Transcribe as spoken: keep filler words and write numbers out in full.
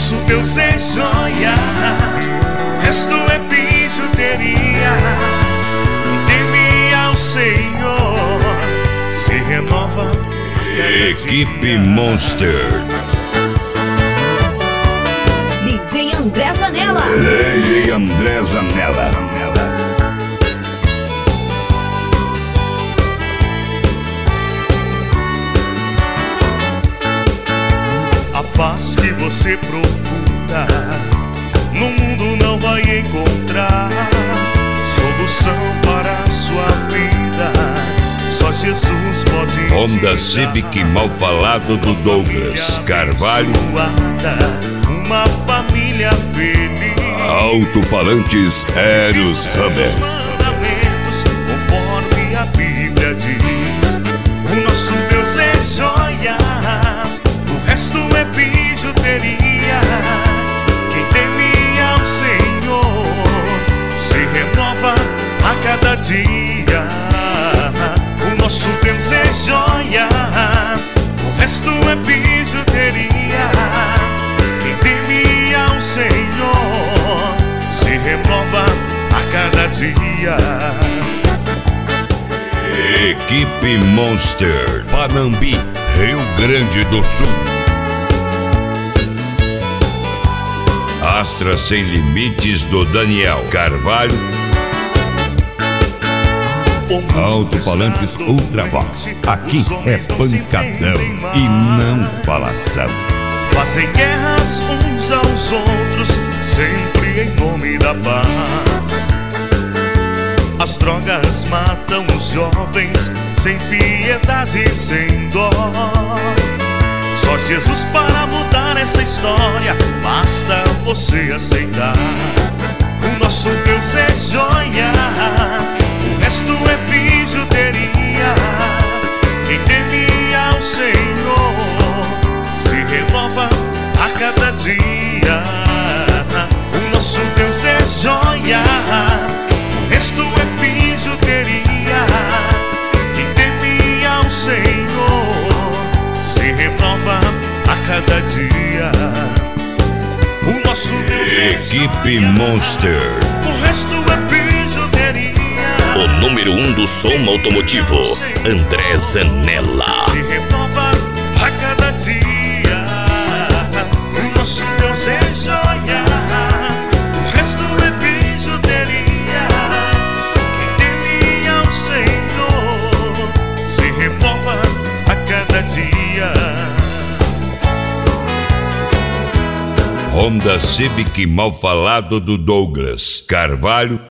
nosso Deus é joia, o resto é bijuteria. Teme ao Senhor, se renova. Equipe Monster. D J André Zanella. D J André Zanella. A paz que você procura no mundo não vai encontrar. Solução para a sua vida só Jesus pode. Honda Civic mal falado do Douglas Carvalho. Uma família feliz. Alto-falantes Eros Hammer. Conforme a Bíblia diz, o nosso Deus é joia, o resto é bijuteria. Quem teme ao Senhor se renova a cada dia. O nosso Deus é joia, o resto é bijuteria. Quem teme ao Senhor se renova a cada dia. Equipe Monster, Panambi, Rio Grande do Sul. Astra Sem Limites do Daniel Carvalho. Alto-falantes Ultravox. Aqui é pancadão e não falação. Fazem guerras uns aos outros, sempre em nome da paz. As drogas matam os jovens, sem piedade e sem dó. Só Jesus para mudar essa história, basta você aceitar. O nosso Deus é joia, o resto é bijuteria. Quem teme ao Senhor se renova a cada dia. O nosso Deus é joia, o resto é bijuteria. Quem teme ao Senhor se renova a cada dia. O nosso Deus é Equipe joia, Monster. o resto é bijuteria. O número um do som automotivo, André Zanella. Se renova a cada dia. O nosso Deus é joia, o resto é bijuteria. Quem teme ao Senhor se renova a cada dia. Honda Civic mal falado do Douglas Carvalho.